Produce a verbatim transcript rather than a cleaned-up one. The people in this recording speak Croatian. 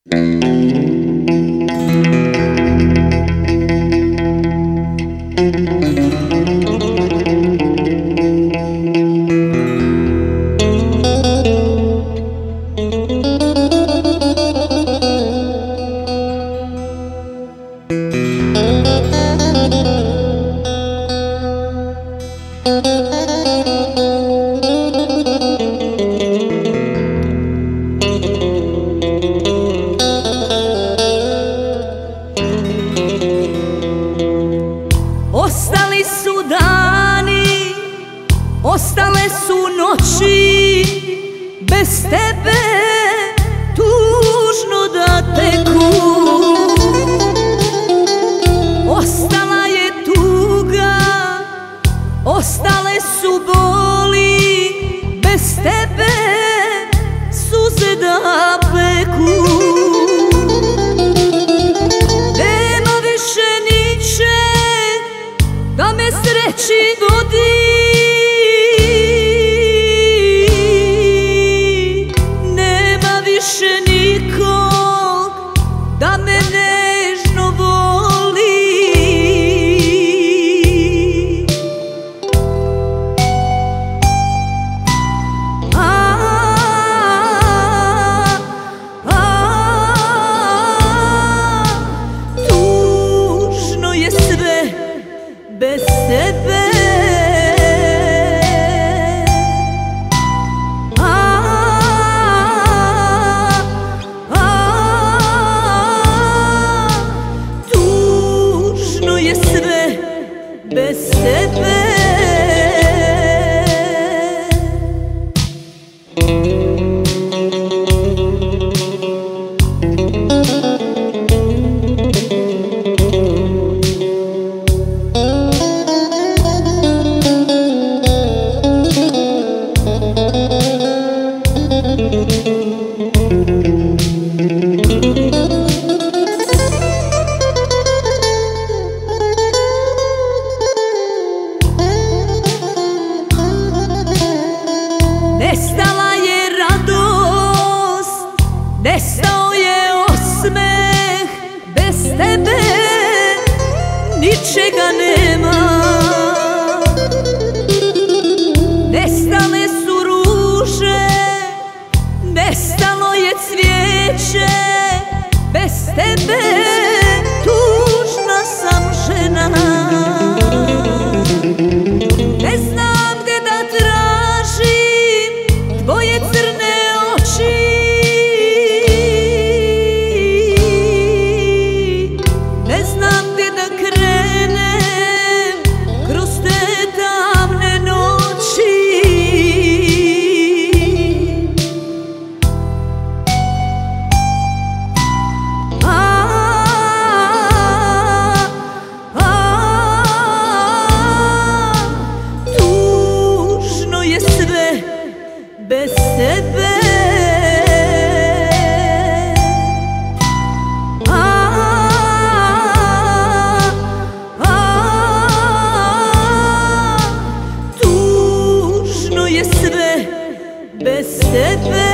Ostali su dani, ostale su noći, bez tebe tužno da teku. Ostala je tuga, ostale su boli, bez tebe suze da peku. Nema više ničeg da me sreći godi, nema više nikog da me nežno voli. A, a, tužno je sve bez tebe. A, a, tužno je sve bez tebe. Nestala je radost, nestao je osmeh, bez tebe ničega nema. Nestale su ruže, nestalo je cvijeće, bez tebe tužna sam žena. Ne znam gde da tražim tvoje crne oči, ne znam gde da krenem kroz te tamne noći. A, a, tužno je sve bez tebe. A, a, tužno je sve bez tebe.